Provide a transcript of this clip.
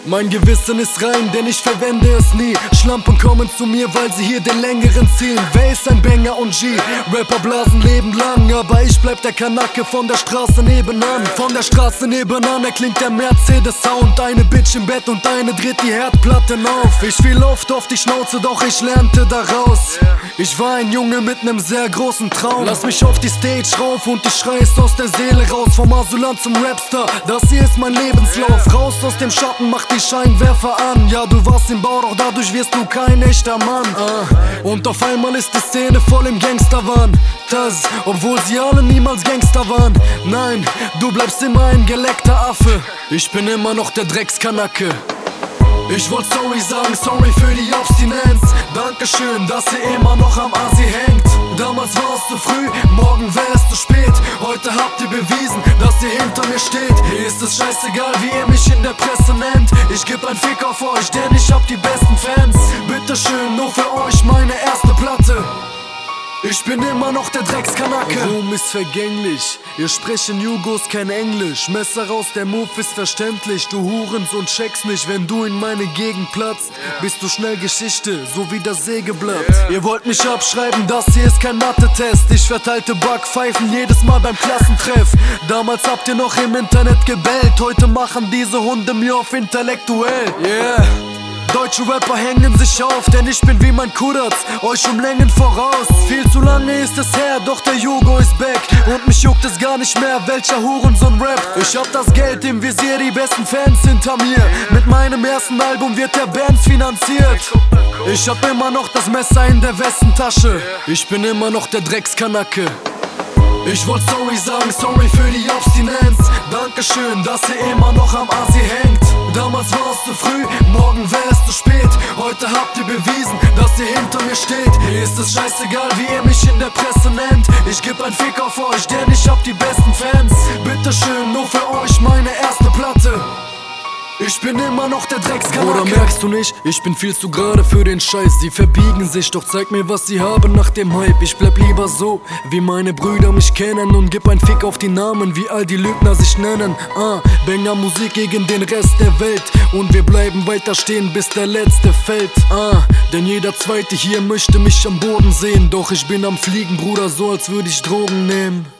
Mein Gewissen ist rein, denn ich verwende es nie. Schlampen kommen zu mir, weil sie hier den längeren ziehen. Wer ist ein Banger und G? Rapper blasen Leben lang, aber ich bleib der Kanacke von der Straße nebenan. Von der Straße nebenan erklingt der Mercedes-Sound. Eine Bitch im Bett und eine dreht die Herdplatten auf. Ich fiel oft auf die Schnauze, doch ich lernte daraus. Ich war ein Junge mit nem sehr großen Traum. Lass mich auf die Stage rauf und ich schrei es aus der Seele raus. Vom Asylant zum Rapstar, das hier ist mein Lebenslauf. Raus aus dem Schatten, mach die Scheinwerfer an. Ja, du warst im Bau, doch dadurch wirst du kein echter Mann. Und auf einmal ist die Szene voll im Gangsterwahn. Das, obwohl sie alle niemals Gangster waren. Nein, du bleibst immer ein geleckter Affe. Ich bin immer noch der Dreckskanacke. Ich wollte sorry sagen, sorry für die Abstinenz. Dankeschön, dass ihr immer noch am Asi hängt. Damals war es zu früh, morgen wäre es zu spät. Heute habt ihr bewiesen, dass ihr hinter mir steht. Mir ist es scheißegal, wie ihr mich in der Presse nennt. Ich geb ein Fick auf euch, denn ich hab die besten Fans. Bitteschön, nur für euch meine erste Platte. Ich bin immer noch der Dreckskanacke. Ruhm ist vergänglich, ihr sprechen Jugos kein Englisch. Messer raus, der Move ist verständlich. Du Hurensohn checkst nicht, wenn du in meine Gegend platzt. Bist du schnell Geschichte, so wie das Sägeblatt. Ihr wollt mich abschreiben, das hier ist kein Mathe-Test. Ich verteilte Backpfeifen jedes Mal beim Klassentreff. Damals habt ihr noch im Internet gebellt. Heute machen diese Hunde mir auf intellektuell. Yeah. Deutsche Rapper hängen sich auf, denn ich bin wie mein Kudatz, euch um Längen voraus. Viel zu lange ist es her, doch der Jugo ist back. Und mich juckt es gar nicht mehr, welcher Hurensohn rappt. Ich hab das Geld im Visier, die besten Fans hinter mir. Mit meinem ersten Album wird der Bands finanziert. Ich hab immer noch das Messer in der Westentasche. Ich bin immer noch der Dreckskanacke. Ich wollte sorry sagen, sorry für die Abstinenz. Dankeschön, dass ihr immer noch am Asi hängt. Damals war es zu früh, morgen wäre es zu spät. Heute habt ihr bewiesen, dass ihr hinter mir steht. Mir ist es scheißegal, wie ihr mich in der Presse nennt. Ich geb ein Fick auf euch, denn ich hab die besten Fans. Bitteschön, nur für euch meine erste Platte. Ich bin immer noch der Dreckskanacke. Oder merkst du nicht, ich bin viel zu gerade für den Scheiß. Sie verbiegen sich, doch zeig mir, was sie haben nach dem Hype. Ich bleib lieber so, wie meine Brüder mich kennen. Und gib ein Fick auf die Namen, wie all die Lügner sich nennen. Banger Musik gegen den Rest der Welt. Und wir bleiben weiter stehen, bis der Letzte fällt. Denn jeder Zweite hier möchte mich am Boden sehen. Doch ich bin am Fliegen, Bruder, so als würde ich Drogen nehmen.